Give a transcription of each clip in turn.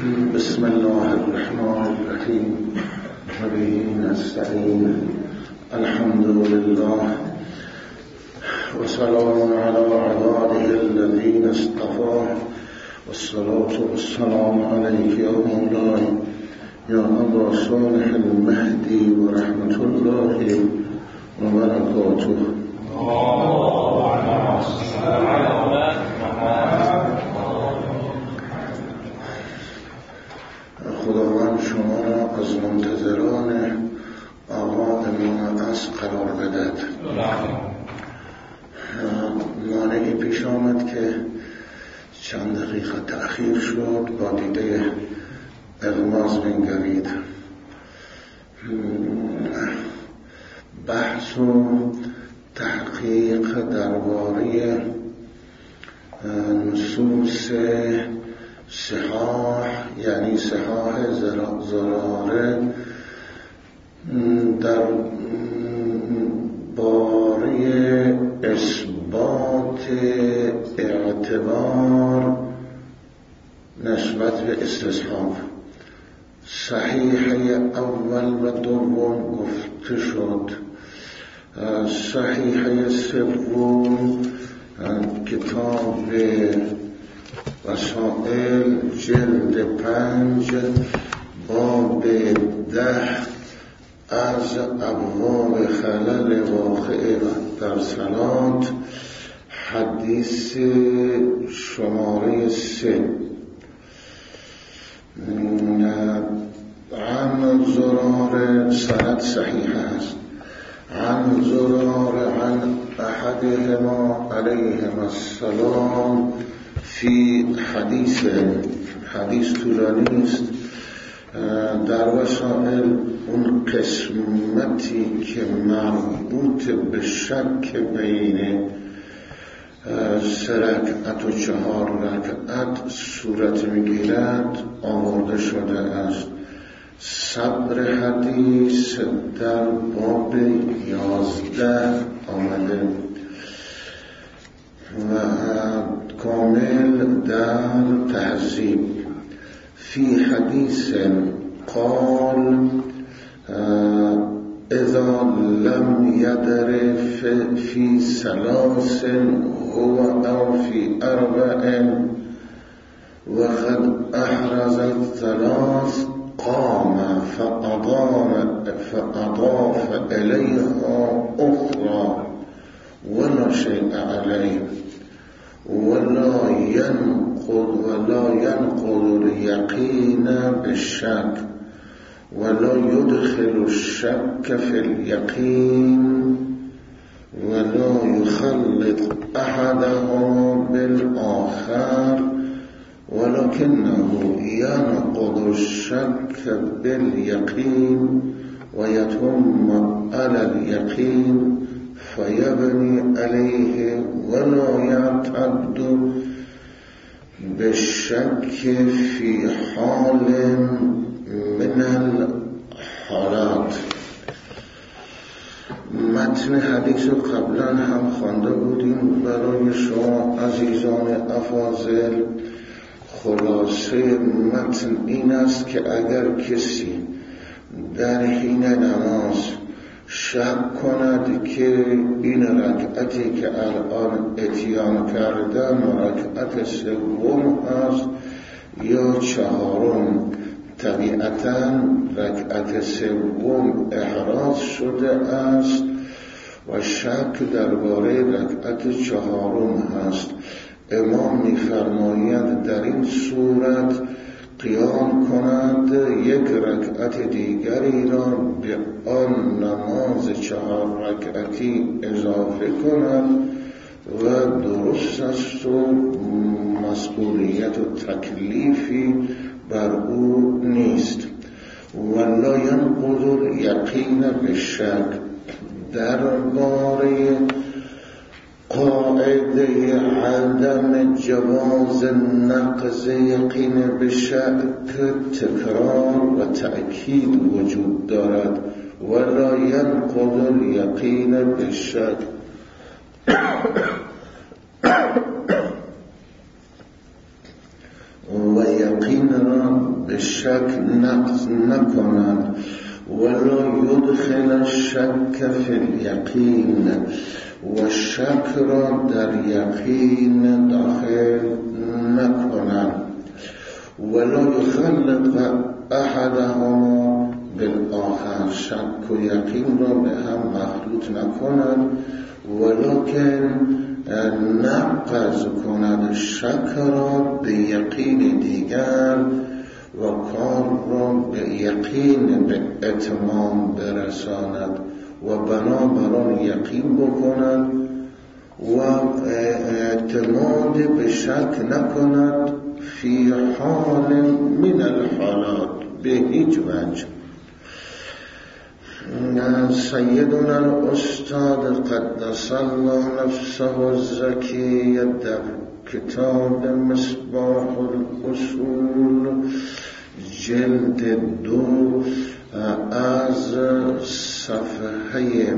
بسم الله الرحمن الرحیم و به نستعین. الحمد لله و سلام علی عباده الذین اصطفى والصلاة والسلام علیک یا مولاي یا ابا صالح المهدی و رحمت الله و برکاته. خداوند شما را از منتظران آقا امام عصر قرار بدهد. مانعی پیش آمد که چند دقیقه تأخیر شد، با دیده اغماز بنگرید. بحث و تحقیق درباره نصوص صحاح، یعنی صحاح زراره، در باره اثبات اعتبار نسبت به استصحاب. صحیحه اول و دوم گفته شد. صحیحه سوم کتاب وسائل جلد 5 باب 10 از ابواب خلل واقع در صلات، حدیث شماره 3. عن زرار، سند صحیح است. عن زرار عن احدهما علیهم السلام فی حدیث طولانی است. در وسائل اون قسمتی که مربوط به شک بین 3 رکعت و 4 رکعت صورت میگیرد آورده شده است. صبر حدیث در باب 11 آمده و کامل در تهذیب. فی حدیث قال اذا لم يدر فی 3 هو او فی 4 وقد احرز 3 قام فأضاف إليها أخرى ولا شيء عليه ولا ينقض اليقين بالشك ولا يدخل الشك في اليقين ولا يخلط أحدهما بالآخر ولكنه ينقض الشك باليقين ويتم على اليقين فيبني عليه ولا يعتد بالشك في حال من الحالات. متن حدیث رو قبلا هم خوانده بودیم برای شما عزیزان افاضل. خلاصه متن این است که اگر کسی در حین نماز شک کند که این رکعتی که الان اتیان کردم رکعت 3 است یا 4، طبیعتاً رکعت 3 احراز شده است و شک درباره رکعت 4 هست، امام می‌فرماید در این صورت قیام کند، 1 رکعت دیگری را به آن نماز 4 رکعتی اضافه کند و درست است و مسئولیت و تکلیفی بر او نیست. ولا ينقض اليقین بالشک، درباره قاعده عدم جواز نقض یقین به شک تکرار و تأکید وجود دارد. ولا ينقض اليقین بالشک و یقین را شک نقض نکنند ولا یدخل الشک فی الیقین و شک را در یقین داخل نکنند ولا یخلط احدهما بالآخر شک و یقین را به هم مخلوط نکنند ولکن نقض کند شک را به یقین دیگر و کار را به یقین به اتمام برساند و بنابراین یقین بکند و اعتماد به شک نکند فی حال من الحالات به هیچ وجه. سیدنا الاستاد قدس الله نفسه الزکی در کتاب مصباح الاصول جلد 2 از صفحه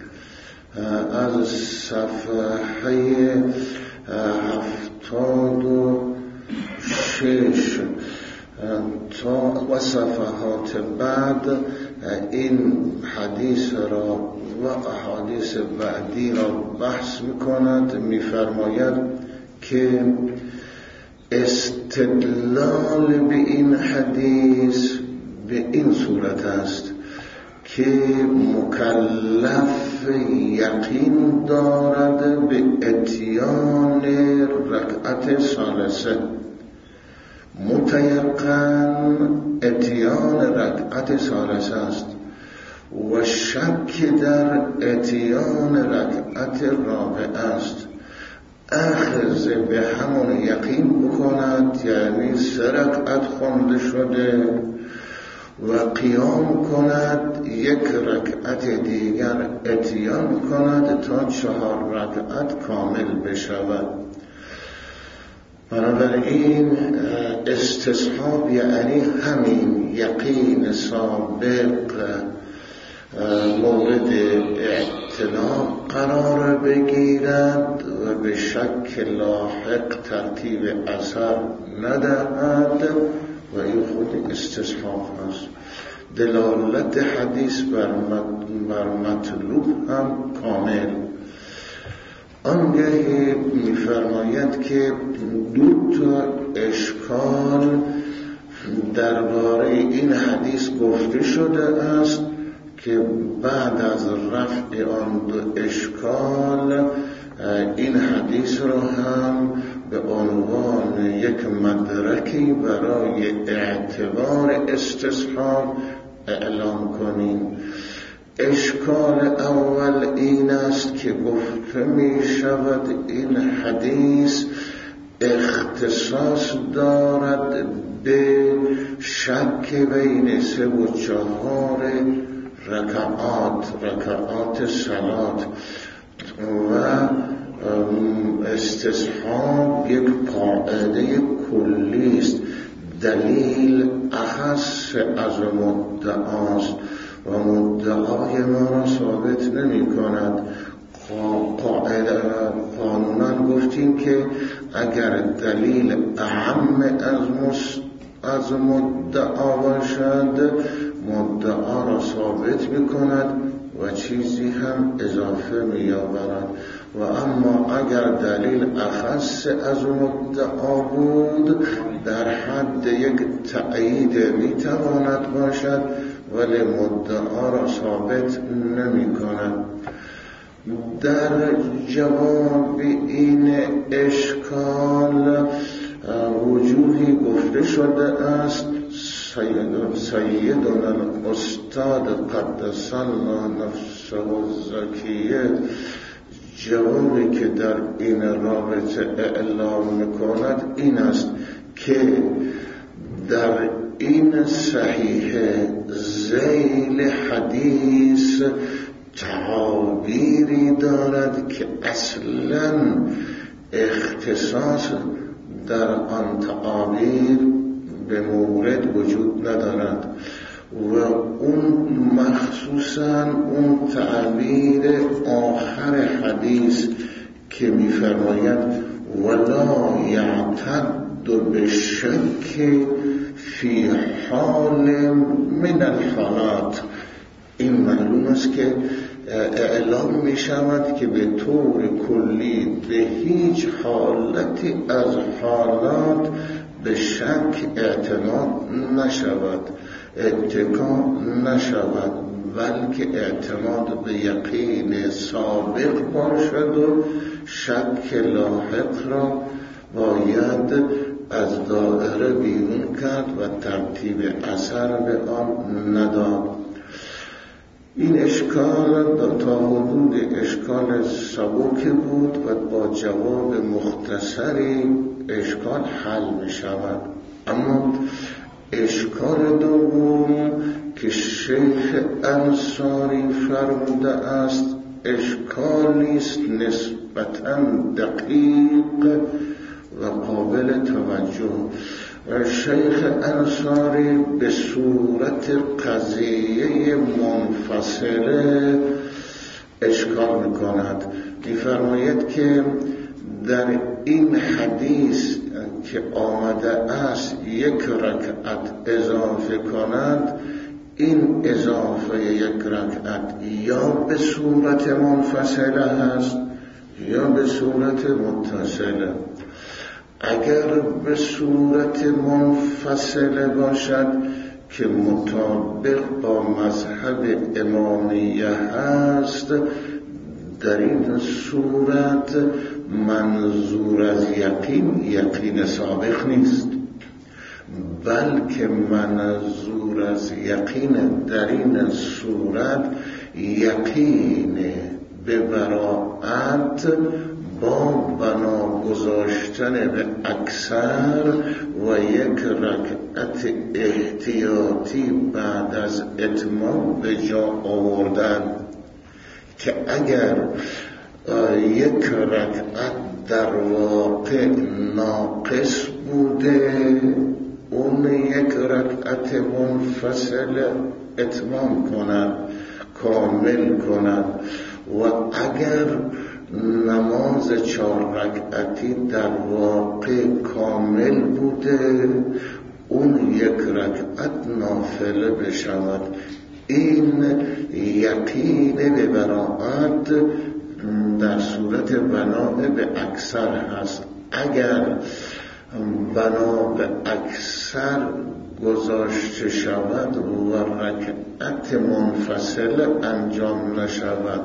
76 تا و صفحات بعد این حدیث را و احادیث بعدی را بحث می‌کند. می‌فرماید که استدلال به این حدیث به این صورت است که مکلف یقین دارد به اتیان رکعت ثالثه، متیقن اتیان رکعت ثالثه است و شک در اتیان رکعت رابعه است. اخذ به همون یقین بکند، یعنی 3 رکعت خوانده شده و قیام کند 1 رکعت دیگر اتیان کند تا 4 رکعت کامل بشود. بنابراین استصحاب یعنی همین یقین سابق مورد اعتنا قرار بگیرد و به شک لاحق ترتیب اثر ندهد و این خود استصحاب است. دلالت حدیث بر مطلوب هم کامل. آنگهی می‌فرماید که 2 تا اشکال درباره این حدیث گفته شده است که بعد از رفع آن 2 اشکال این حدیث را هم به عنوان یک مدرکی برای اعتبار استصحاب اعلام کنیم. اشکال اول این است که گفته می شود این حدیث اختصاص دارد به شک بین 3 و 4 رکعات صلات و استصحاب یک قاعده کلی است. دلیل اخص از مدعاست و مدعای ما را ثابت نمی کند. قاعده قانونا گفتیم که اگر دلیل اعم از مدعا باشد مدعا را ثابت می کند و چیزی هم اضافه می آورد و اما اگر دلیل اخص از مدعا بود در حد یک تأیید می تواند باشد ولی مدعا را ثابت نمی کند. در جواب این اشکال وجوهی گفته شده است. سیدنا الاستاد قدس الله نفسه الزکیه جوابی که در این رابطه اعلام میکند این است که در این صحیحه ذیل حدیث تعابیری دارد که اصلا اختصاص در آن تعابیر به مورد وجود ندارد و اون مخصوصا اون تعبیر آخر حدیث که می‌فرماید ولا یعتد بالشک فی فی حال من الحالات. این معلوم است که اعلام می شود که به طور کلی به هیچ حالتی از حالات به شک اعتماد نشود، اتکا نشود، بلکه اعتماد به یقین سابق باشد و شک لاحق را باید از دایره بیرون کرد و ترتیب اثر به آن نداد. این اشکال تا حدود اشکال سبک بود و با جواب مختصری اشکال حل می شود. اما اشکال دوم که شیخ انصاری فرموده است اشکالی است نسبتاً دقیق و قابل توجه. شیخ انصاری به صورت قضیه منفصله اشکال میکند. می‌فرماید که در این حدیث که آمده است یک رکعت اضافه کند، این اضافه یک رکعت یا به صورت منفصله هست یا به صورت متصله. اگر به صورت منفصله باشد که مطابق با مذهب امامیه هست، در این صورت منظور از یقین سابق نیست، بلکه منظور از یقین در این صورت یقین به براءت با بنا گذاشتن به اکثر و یک رکعت احتیاطی بعد از اتمام به جا آوردن، که اگر یک رکعت در واقع ناقص بوده اون یک رکعت منفصل اتمام کند، کامل کند، و اگر نماز 4 رکعتی در واقع کامل بوده اون یک رکعت نافله بشود. این یقین به براءت در صورت بنا به اکثر هست. اگر بنا به اکثر گذاشته شود و رکعت منفصل انجام نشود،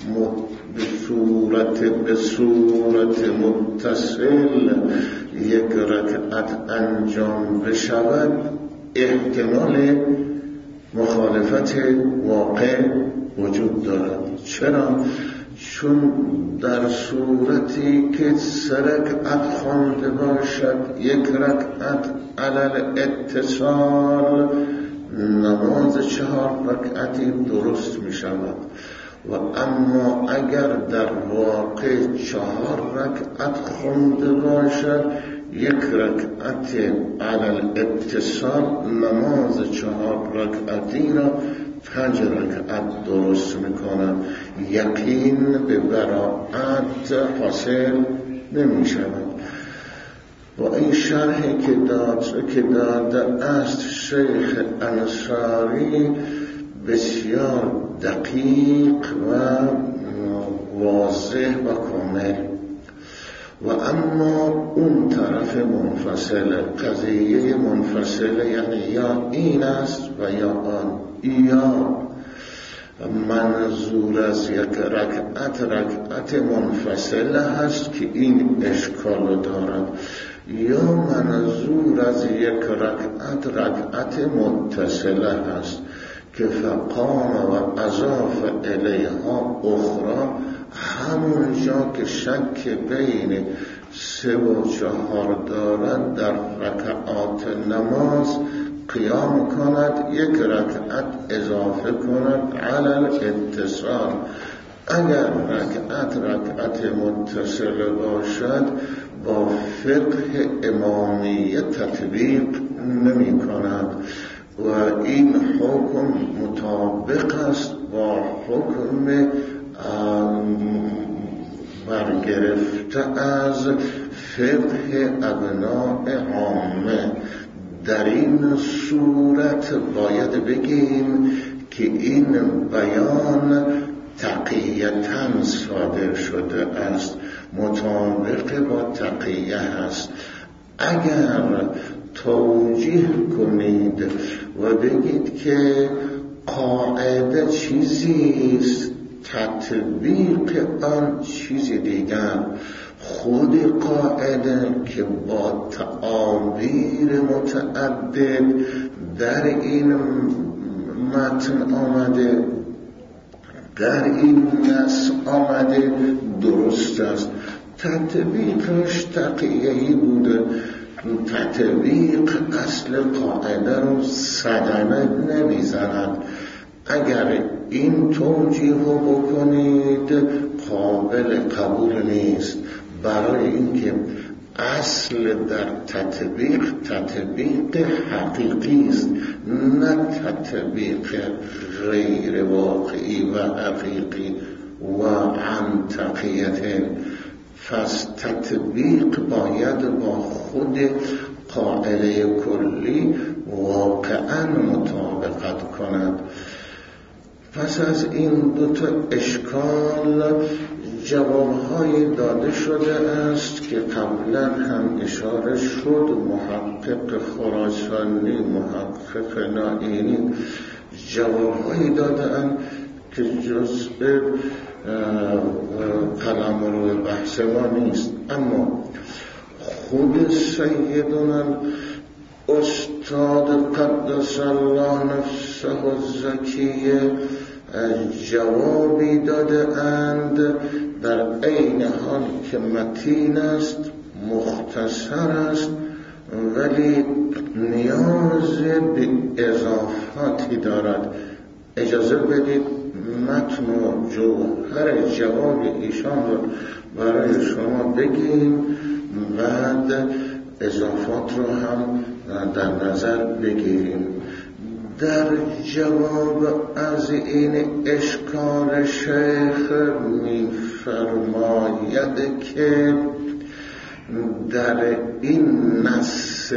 به صورت متصل یک رکعت انجام بشود، احتمال مخالفت واقع وجود دارد. چرا؟ چون در صورتی که 3 رکعت خوانده باشد، یک رکعت علل اتصال، نماز 4 رکعتی درست می شود. و اما اگر در واقع 4 رکعت خونده باشد، یک رکعت علل اتصال نماز 4 رکعتی را 5 رکعت درست میکنند. یقین به براءت حاصل نمی شود. و این شرحی که داده است شیخ انصاری بسیار دقیق و واضح و کامل. و اما اون طرف منفصله، قضیه منفصله یعنی یا این است و یا آن، یا منظور از یک رکعت منفصله هست که این اشکال دارد، یا منظور از یک رکعت متصله هست که فقام و اضاف الیها اخرى، همون جا که شک بین 3 و 4 دارد در رکعات نماز قیام کند، یک رکعت اضافه کند علل اتصال. اگر رکعت متصل باشد با فقه امامیه تطبیق نمی کند و این حکم مطابق است با حکم برگرفته از فقه ابناء عامه. در این صورت باید بگیم که این بیان تقیةً صادر شده است، مطابق با تقیه است. اگر توجیه کنید و بگید که قاعده چیزیست، تطبیق آن چیزی دیگر، خود قاعده که با تعابیر متعدد در این متن آمده، در این نص آمده، درست است. تطبیقش تقیه‌ای بوده. تطبیق اصل قاعده رو صدمه نمیزند. اگر این توجیه رو بکنید قابل قبول نیست، برای اینکه اصل در تطبیق حقیقی است، نه تطبیق غیر واقعی و حقیقی و عن تقیه. پس تطبیق باید با خود قاعده کلی واقعا مطابقت کند. پس از این دوتا اشکال جوابهایی داده شده است که قبلا هم اشاره شد. محقق خراسانی، محقق نائینی جوابهایی دادند که جزء قلمرو بحث ما نیست، اما خود سیدنا استاد قدس الله نفسه الزکیه جوابی داده اند در عین حال که متین است، مختصر است، ولی نیاز به اضافاتی دارد. اجازه بدید متن و جوهر جواب ایشان رو برای شما بگیم، بعد اضافات رو هم در نظر بگیریم. در جواب از این اشکال شیخ می فرماید که در این نص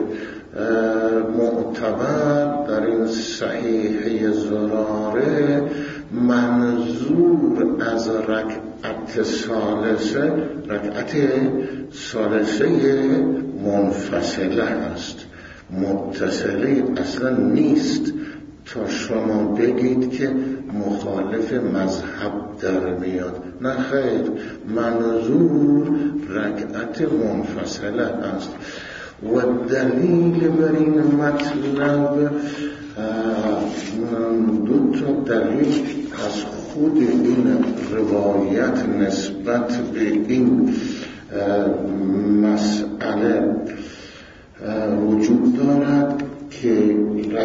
معتبر، در این صحیحه زراره، منظور از رکعت ثالثه منفصله است، متصلی اصلا نیست تا شما بگید که مخالف مذهب در میاد. نه خیر، منظور رکعت منفصله است. و دلیل بر این مطلب دو تا دلیل از خود این روایت نسبت به این مسئله وجود دارد که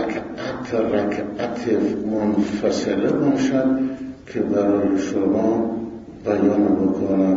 رکعت منفصله باشد که برای شما بیان بکنم.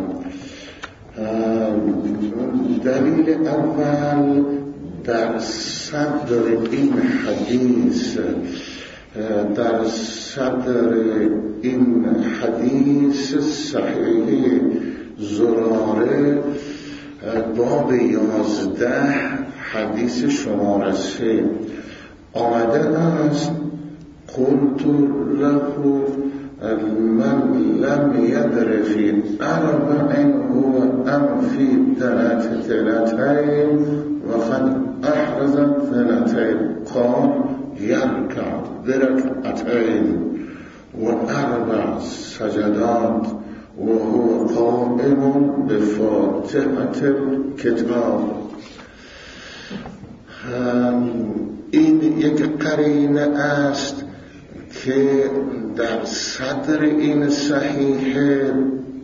دلیل اول در صدر این حدیث، در صدر این حدیث صحیح زراره باب 11 حدیث شماره 3 آمده است: قلت له من لم يدر في أربع هو أم في ثلاثتين وقد أحرز ثلاثين قال يركع بركعتين وأربع سجدات وهو قائم بفاتحة الكتاب. این یک قرینه است که در صدر این صحیحه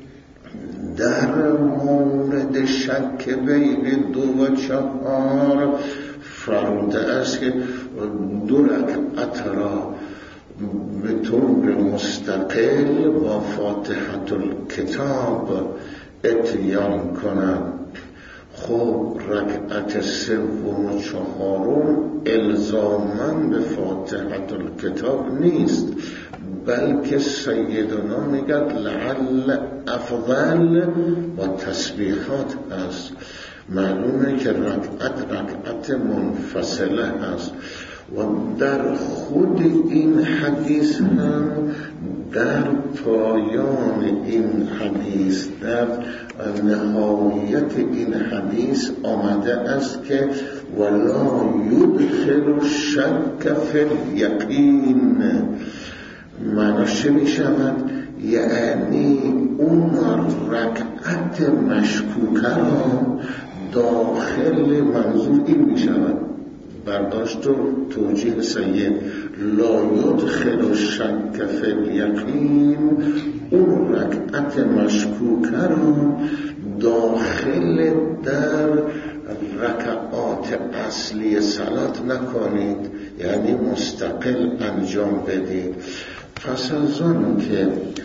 در مورد شک بین 2 و 4 فرموده است که 2 رکعت را به طور مستقل با فاتحة الکتاب اتیان کنند. خب رکعت 3 و 4 الزاماً به فاتحة الکتاب نیست، بلکه سیدنا میگد لعل افضل و تسبیحات هست. معلومه که رکعت منفصله هست و در خود این حدیث هم در پایان این حدیث در نهایت این حدیث آمده است که ولا یدخل الشک فی الیقین. معناش چه می شود؟ یعنی اون رکعت مشکوکه را داخل منظور این می شود، برداشت و توجیه سید لا یدخل الشک فی الیقین، اون رکعت مشکوکه را داخل در رکعات اصلی صلات نکنید، یعنی مستقل انجام بدید. پس از آن که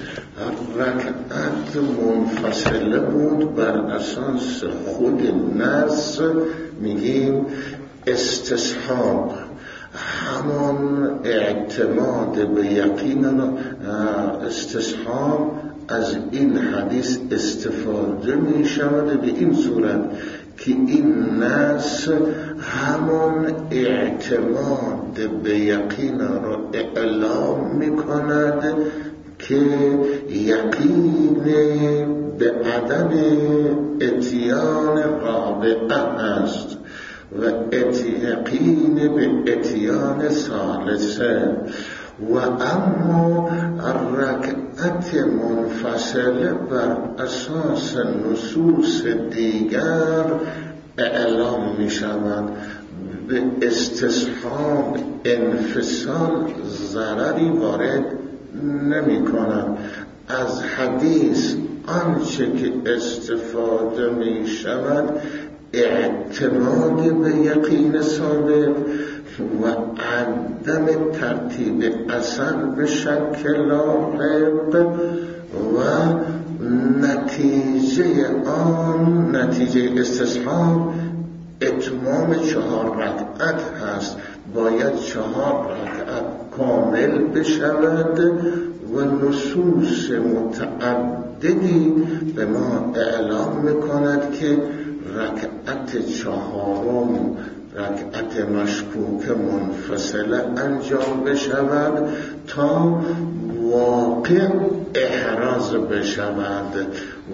رکعت منفصله بود بر اساس خود نص میگیم استصحاب، همان اعتماد به یقین. استصحاب از این حدیث استفاده می شود به این صورت که این نص همان اعتماد به یقین را اعلام می کند که یقین به عدم اتیان رابعه است و یقین به اتیان ثالثه. و اما رکعت منفصله بر اساس نصوص دیگر اعلام می شود، به استصحاب انفصال ضرری وارد نمی کند. از حدیث آنچه که استفاده می شود اعتماد به یقین صادق و عدم ترتیب اثر به شک لاحق و نتیجه استصحاب اتمام 4 رکعت هست. باید 4 رکعت کامل بشود و نصوص متعددی به ما اعلام میکند که رکعت 4 رکعت مشکوک منفصله انجام بشود تا واقع احراز بشود.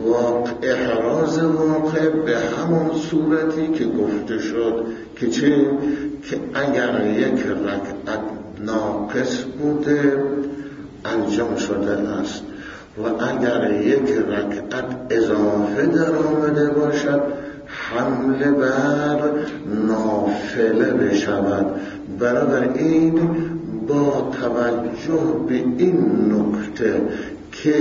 احراز واقع به همون صورتی که گفته شد که چه؟ که اگر یک رکعت ناقص بوده انجام شده است و اگر یک رکعت اضافه در آمده باشد حمله بر نافله بشود. بنابراین با توجه به این نکته که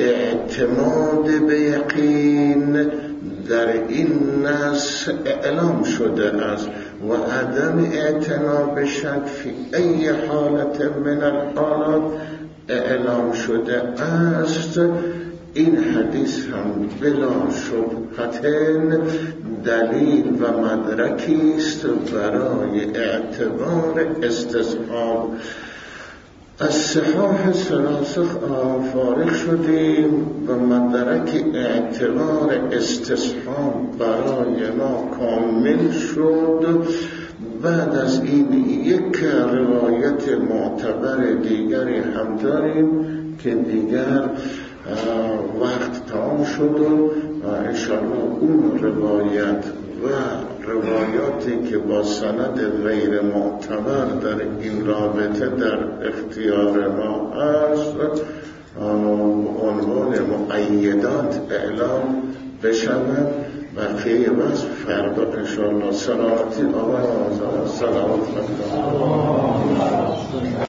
اعتماد به یقین در این نص اعلام شده است و عدم اعتنا به شک فی ای حالت من الحالات اعلام شده است، این حدیث هم بلا شبهة دلیل و مدرکی است برای اعتبار استصحاب. از صحاح ثلاثه فارغ شدیم و مدرک اعتبار استصحاب برای ما کامل شد. بعد از این یک روایت معتبر دیگری هم داریم که دیگر وقت تمام شد و انشاءالله اون روایت و روایاتی که با سند غیر معتبر در این رابطه در اختیار ما هست عنوان مؤیدات اعلام بشود. بقیه بس فردا انشاءالله سلامتی آمد.